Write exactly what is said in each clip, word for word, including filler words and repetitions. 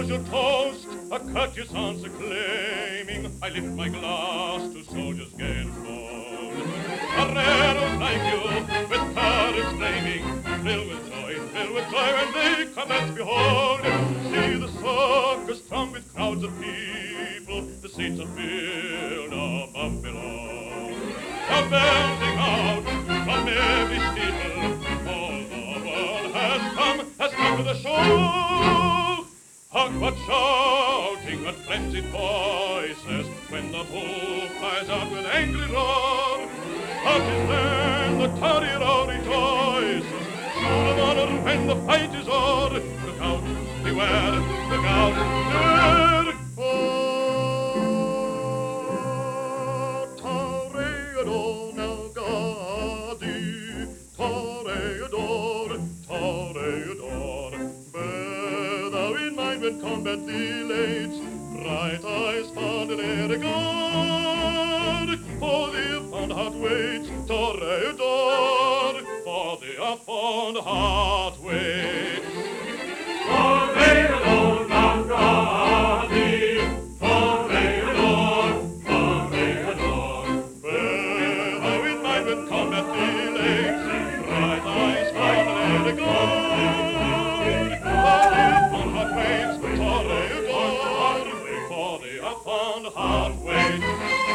social toast, a courteous answer claiming, I lift my glass to soldiers gay and bold. Toreros like you, with courage flaming, fill with joy, fill with joy when they come and behold. See the circus throng with crowds of people, the seats are filled above below. Now belting out from every steeple, all the world has come, has come to the show. Hark what shouting, what frenzied voices, when the bull flies out with angry roar. Hark is then the tardy-row rejoices, sure of honor when the fight is o'er. Look out, beware, look out, beware. Oh, Toreador, now Gaudy, Toreador, Toreador. Bear thou in mind when combat delays, bright eyes fond and air regard, for the fond heart waits, Toreador, for the fond heart waits. Toreador, now Gaudy, Toreador, Toreador. Bear thou in mind when combat delays, bright eyes fond and air regard, for the fond heart waits, Toreador, for the fond heart waits.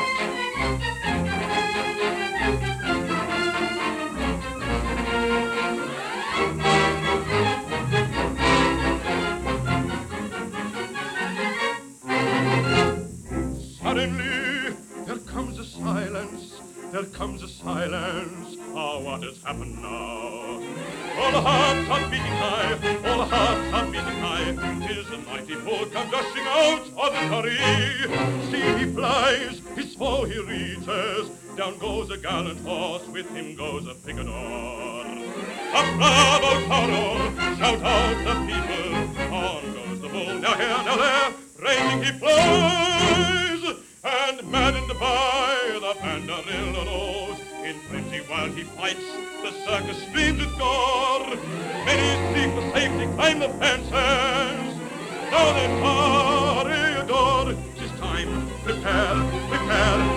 Suddenly, there comes a silence, there comes a silence. Ah, what has happened now? All the hearts are beating high, all the hearts are beating high. 'Tis a mighty foe come gushing out of the Taree. See, he flies, his foe he reaches. Down goes a gallant horse, with him goes a picador. Up, bravo, toro, shout out the people. On goes the bull, now here, now there, raging he flies. And maddened by the banderilla nose, in frenzy while he fights, the circus streams with gore. Many seek for safety, climb the fences. Now they Toreador, 'tis time, prepare, prepare.